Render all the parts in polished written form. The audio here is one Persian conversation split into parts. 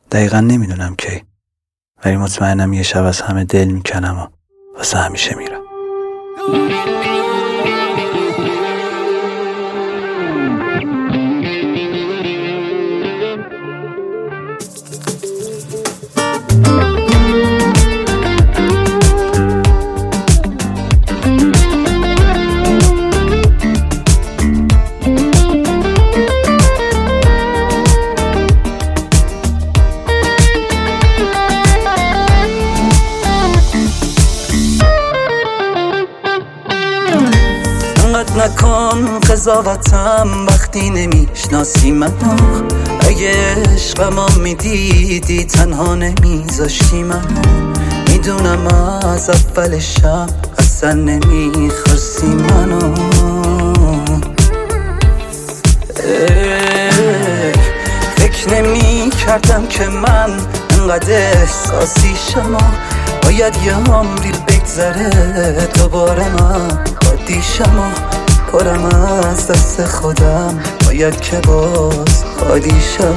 دقیقا نمیدونم کی، ولی مطمئنم یه شب از همه دل میکنم و واسه همیشه میرم. نکن قضاوتم وقتی نمیشناسی منو، اگه عشقمو میدیدی تنها نمیذاشتی منو. میدونم از اول شب اصلا نمیخواستی منو. فکر نمی کردم که من انقدر احساسی شما، باید یه عمری بگذره دوباره من خودیشم و پرم از دست خودم، باید که باز خودیشم.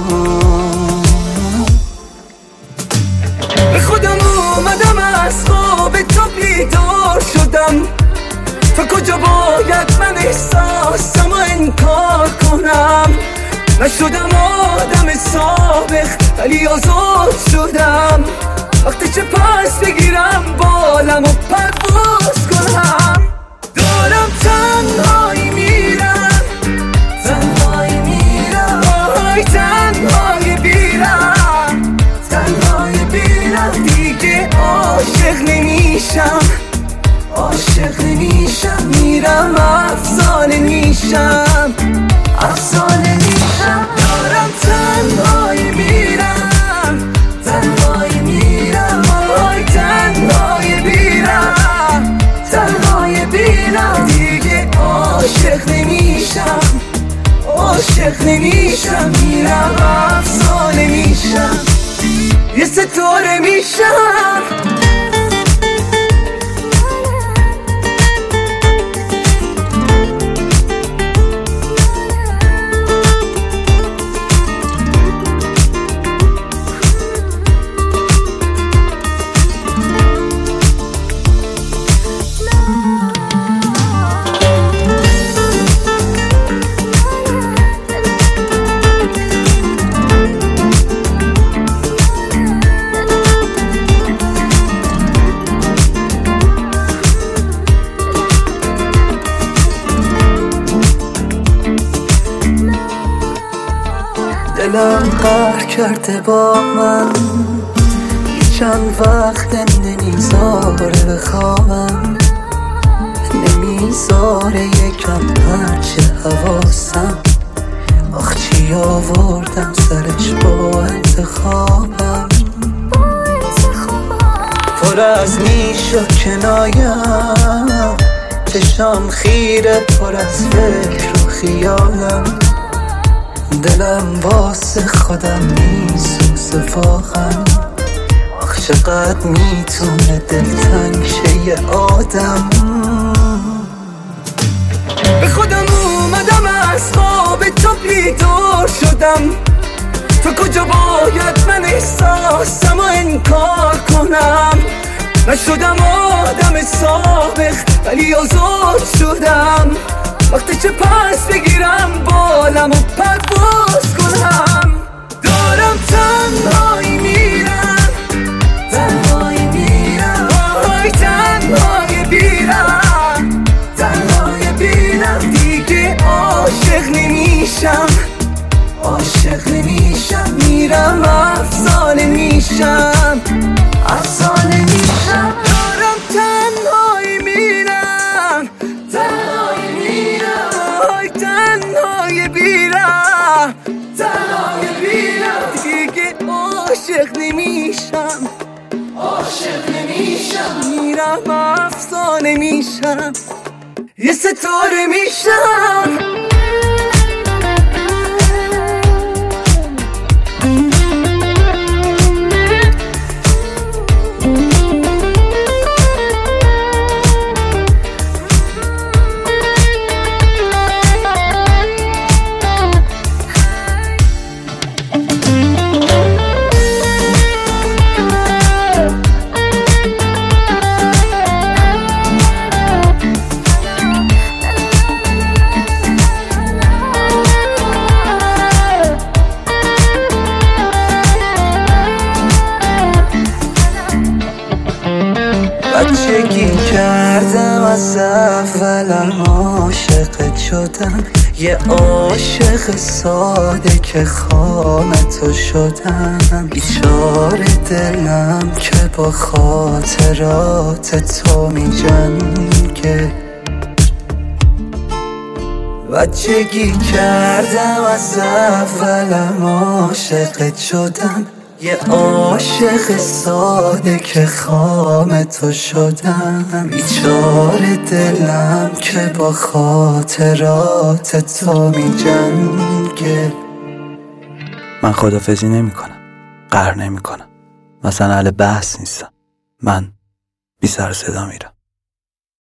به خودم اومدم از خواب تو بیدار شدم، تا کجا باید من احساسم و انکار کنم. نشدم آدم سابق ولی آزاد شدم، وقتی چه پس بگیرم بالم و پرواز کنم. دارم تنهایی میرم، تنهایی میرم، آهای تنهایی بیرم، تنهایی بیرم. دیگه عاشق نمیشم، عاشق نمیشم. میرم افسانه میشم، افسانه میشم. دارم تنهایی میرم، تنهایی میرم، آهای تنهایی بیرم، تنهایی بیرم. دیگه عاشق نمیشم، عاشق نمیشم. میرم افسانه میشم، یه ستاره میشم. دلم قهر کرده با من، چند وقت نمیذاره بخوابم، نمیذاره یکم هرچه حواسم. آخ چی آوردم سرش با انتخابم، پر از نیش و کنایم، چشام خیره پر از فکر و خیالم. دلم واسه خودم میسوزه واقعا، آخ چقدر میتونه دلتنگ شه یه آدم. به خودم اومدم از خواب تو بیدار شدم، تا کجا باید من احساسم و انکار کنم. نشدم آدم سابق ولی آزاد شدم، وقتی چه پس بگیرم بالم و پرواز کنم. دارم تنهایی میرم، تنهایی میرم، آهای تنهایی بیرم، تنهایی بیرم. دیگه عاشق نمیشم، عاشق نمیشم. میرم افسانه میشم، افسانه میشم. دارم تنهایی میرم، تنهایی میرم، آهای تنهایی بیرم، تنهایی بیرم. دیگه عاشق نمیشم، عاشق نمیشم. میرم افسانه میشم، یه ستاره میشم. از اولم عاشقت شدم، یه عاشق ساده که خام تو شدم. بیچاره دلم که با خاطرات تو می جنگه. بچگی کردم از اولم عاشقت شدم، یه عاشق ساده که خام تو شدم. بیچاره دلم که با خاطرات تو می جنگه. من خدافزی نمی کنم، قهر نمی کنم، مثلا اهل بحث نیستم. من بی سر صدا میرم.